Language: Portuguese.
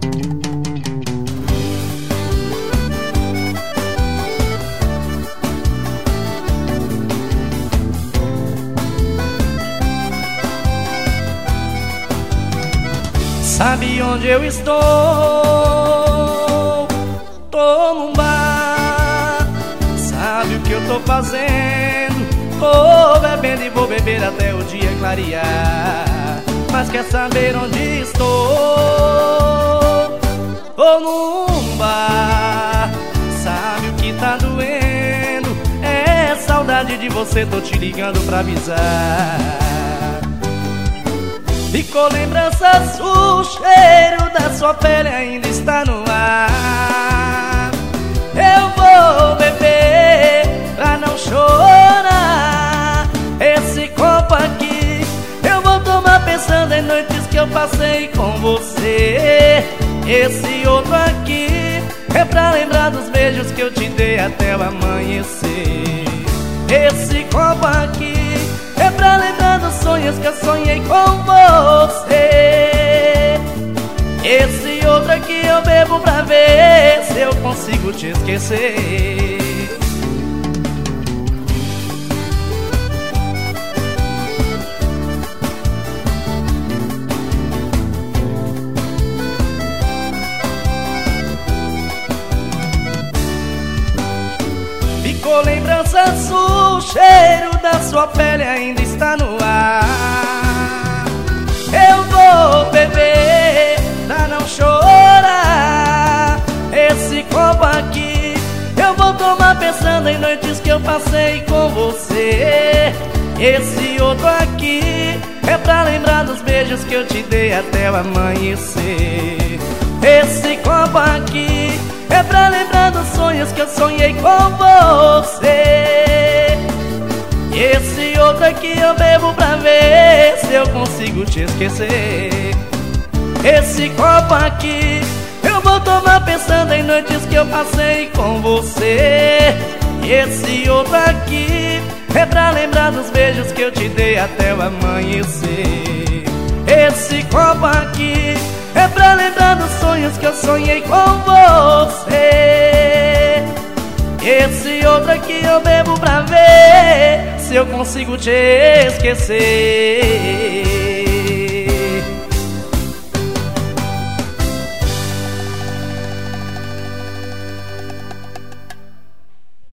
Sabe onde eu estou? Tô num bar. Sabe o que eu tô fazendo? Tô bebendo e vou beber até o dia clarear. Mas quer saber onde estou? Tô num bar. Sabe o que tá doendo? É saudade de você, tô te ligando pra avisar. Ficou lembranças, o cheiro da sua pele ainda está no ar. Eu vou beber pra não chorar. Esse copo aqui eu vou tomar pensando em noites que eu passei com você. Esse outro aqui é pra lembrar dos beijos que eu te dei até o amanhecer. Esse copo aqui é pra lembrar dos sonhos que eu sonhei com você. Esse outro aqui eu bebo pra ver se eu consigo te esquecer. Ficou lembranças, o cheiro da sua pele ainda está no ar. Eu vou beber pra não chorar. Esse copo aqui eu vou tomar pensando em noites que eu passei com você. Esse outro aqui é pra lembrar dos beijos que eu te dei até o amanhecer. Esse copo aqui é pra lembrar dos sonhos que eu sonhei com você. Esse outro aqui eu bebo pra ver se eu consigo te esquecer. Esse copo aqui eu vou tomar pensando em noites que eu passei com você. Esse outro aqui é pra lembrar dos beijos que eu te dei até o amanhecer. Esse copo aqui é pra lembrar dos sonhos que eu sonhei com você. Esse outro aqui eu bebo pra ver se eu consigo te esquecer.